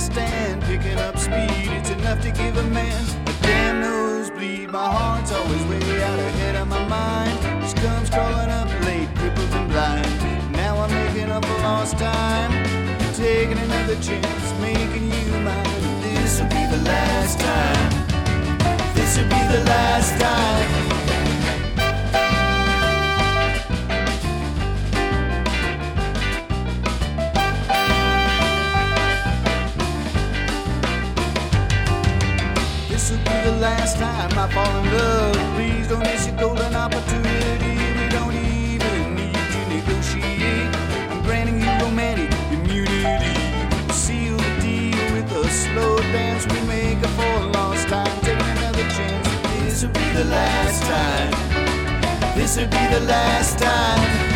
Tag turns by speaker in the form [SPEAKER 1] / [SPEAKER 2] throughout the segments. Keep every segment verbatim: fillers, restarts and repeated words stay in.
[SPEAKER 1] fast and picking up speed. It's enough to give a man a damn nosebleed. My heart's always way out ahead of my mind. This comes crawling up late, crippled and blind. Now I'm making up for lost time, taking another chance, making you mine. This will be the last time. This will be the last time. This will be the last time I fall in love. Please don't miss your golden opportunity. We don't even need to negotiate. I'm granting you romantic immunity. Seal the deal with a slow dance. We make up for a lost time, taking another chance. This will be the last time. This will be the last time.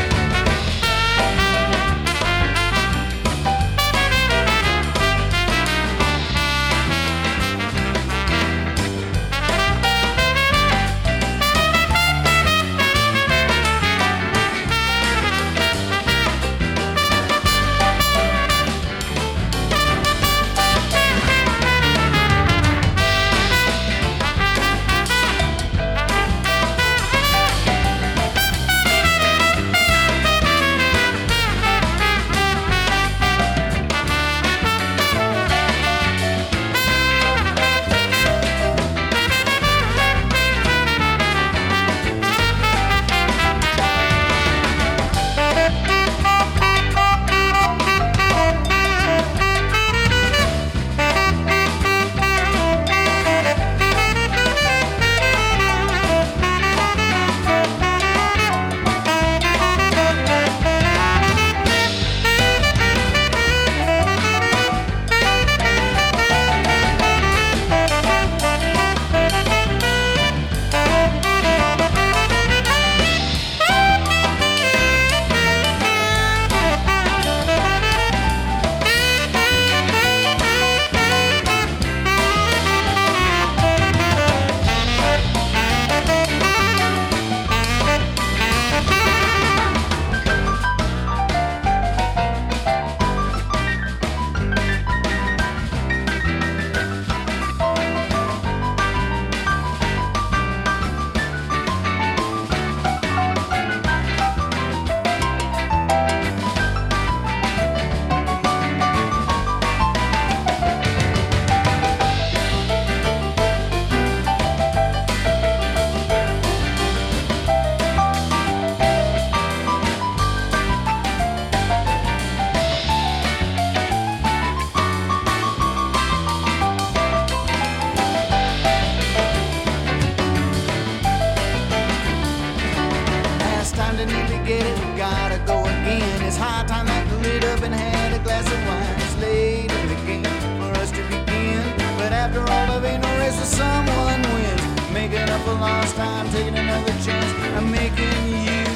[SPEAKER 1] To nearly get it, we gotta go again. It's high time that we lit up and had a glass of wine. It's late in the game for us to begin, but after all, there ain't no race where someone wins. Making up for lost time, taking another chance. I'm making you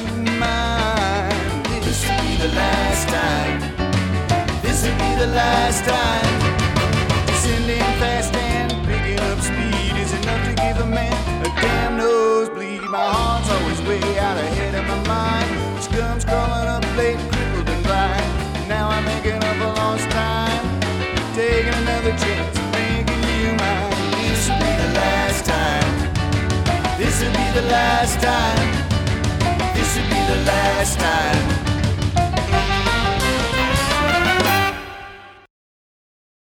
[SPEAKER 1] mine. This will be the last time. This will be the last time. Descending fast and picking up speed is enough to give a man a damn nosebleed. My heart's always way out ahead of my mind. Scum's crawling up late, crippled and blind. Now I'm making up for lost time, taking another chance, making you mine. This will be the last time. This will be the last time. This will be the last time.